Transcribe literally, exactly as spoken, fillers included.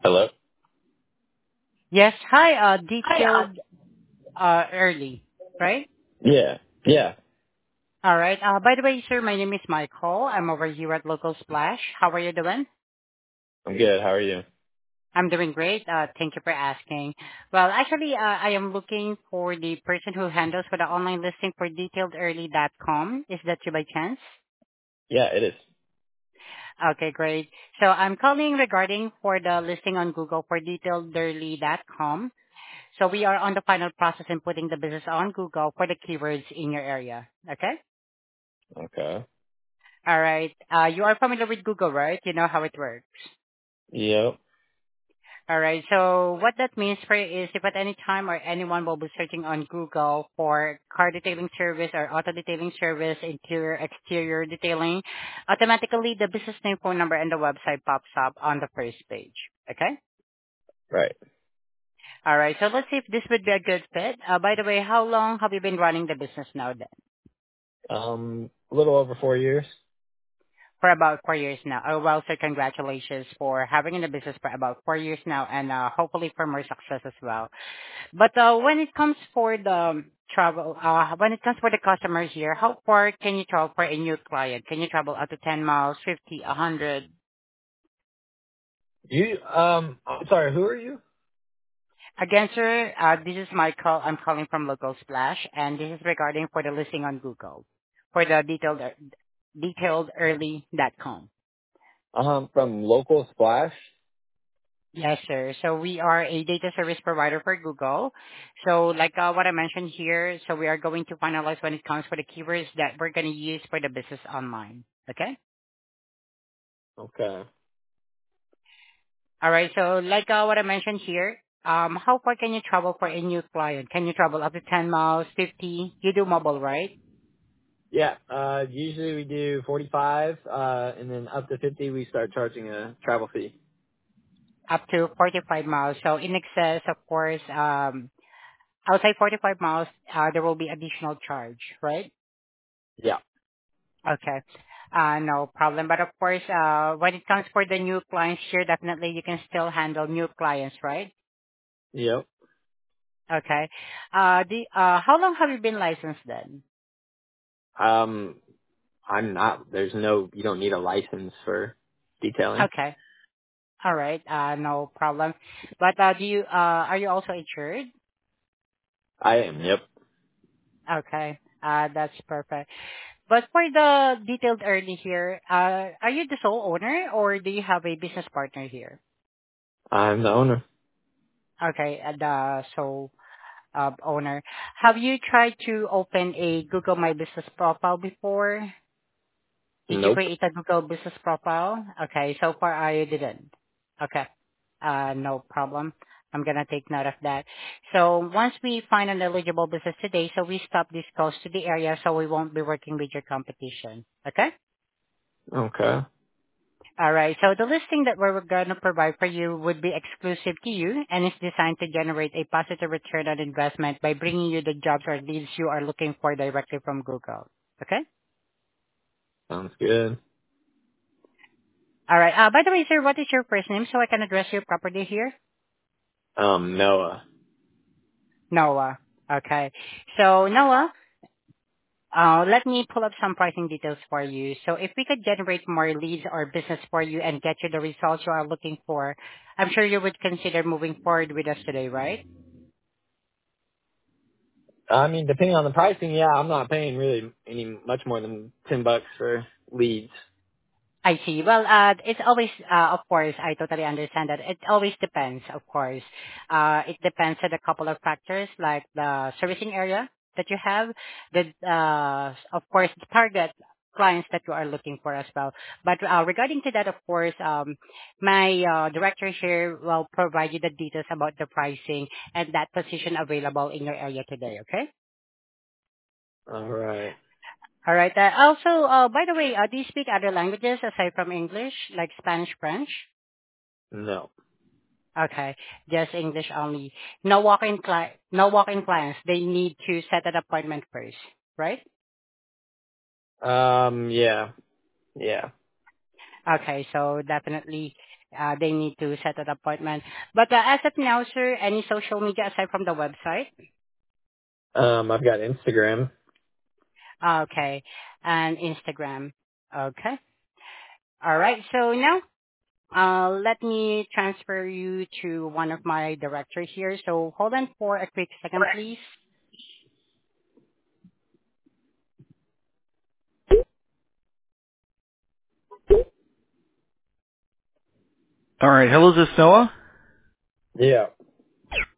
Hello? Yes. Hi, uh, Hi. Uh, detailed uh, early, right? Yeah. Yeah. All right. Uh, by the way, sir, my name is Michael. I'm over here at Local Splash. How are you doing? I'm good. How are you? I'm doing great. Uh, thank you for asking. Well, actually, uh, I am looking for the person who handles for the online listing for detailed early dot com. Is that you by chance? Yeah, it is. Okay, great. So I'm calling regarding for the listing on Google for detailed early dot com. So we are on the final process in putting the business on Google for the keywords in your area. Okay? Okay. All right. Uh, you are familiar with Google, right? You know how it works. Yep. All right. So what that means for you is if at any time or anyone will be searching on Google for car detailing service or auto detailing service, interior, exterior detailing, automatically the business name, phone number, and the website pops up on the first page. Okay? Right. All right. So let's see if this would be a good fit. Uh, by the way, how long have you been running the business now then? Um, a little over four years. For about four years now. Oh, well, sir, congratulations for having in the business for about four years now and uh, hopefully for more success as well. But uh, when it comes for the um, travel, uh, when it comes for the customer here, how far can you travel for a new client? Can you travel up to ten miles, fifty, one hundred? You, um, I'm sorry, who are you? Again, sir, uh, this is my call. I'm calling from Local Splash, and this is regarding for the listing on Google for the detailed detailed early dot com. Um, from Local Splash. Yes, sir. So we are a data service provider for Google. So like uh, what I mentioned here, so we are going to finalize when it comes for the keywords that we're going to use for the business online. Okay? Okay. All right. So like uh, what I mentioned here, um, how far can you travel for a new client? Can you travel up to ten miles, fifty? You do mobile, right? Yeah, uh, usually we do forty-five, uh, and then up to fifty we start charging a travel fee. Up to forty-five miles. So in excess, of course, um, outside forty-five miles, uh, there will be additional charge, right? Yeah. Okay. Uh No problem. But of course, uh when it comes for the new clients here, definitely you can still handle new clients, right? Yep. Okay. Uh the uh How long have you been licensed then? Um, I'm not, there's no, you don't need a license for detailing. Okay. All right. Uh No problem. But uh do you uh are you also insured? I am, yep. Okay. Uh That's perfect. But for the detailed early here, uh are you the sole owner or do you have a business partner here? I'm the owner. Okay. And uh so uh, owner. Have you tried to open a Google My Business profile before? Did you Nope. create a Google Business profile? Okay, so far I didn't. Okay, uh, no problem. I'm gonna take note of that. So once we find an eligible business today, so we stop this calls to the area, so we won't be working with your competition. Okay. Okay. All right. So the listing that we're going to provide for you would be exclusive to you and is designed to generate a positive return on investment by bringing you the jobs or leads you are looking for directly from Google. Okay? Sounds good. All right. Uh, by the way, sir, what is your first name so I can address you properly here? Um, Noah. Noah. Okay. So Noah, uh, let me pull up some pricing details for you. So if we could generate more leads or business for you and get you the results you are looking for, I'm sure you would consider moving forward with us today, right? I mean, depending on the pricing, yeah, I'm not paying really any much more than ten bucks for leads. I see. Well, uh, it's always, uh, of course, I totally understand that. It always depends, of course. Uh, it depends on a couple of factors like the servicing area that you have, the, uh, of course, the target clients that you are looking for as well. But uh, regarding to that, of course, um, my uh, director here will provide you the details about the pricing and that position available in your area today, okay? All right. All right. Uh, also, uh, by the way, uh, do you speak other languages aside from English, like Spanish, French? No. Okay, just English only. No walk-in cli- no walk-in clients. They need to set an appointment first, right? Um, yeah. Yeah. Okay, so definitely. Uh, they need to set an appointment. But uh, as of now, sir, any social media aside from the website? Um, I've got Instagram. Okay, and Instagram. Okay. All right. So now, uh, let me transfer you to one of my directors here. So hold on for a quick second, please. All right. Hello, is this Noah? Yeah.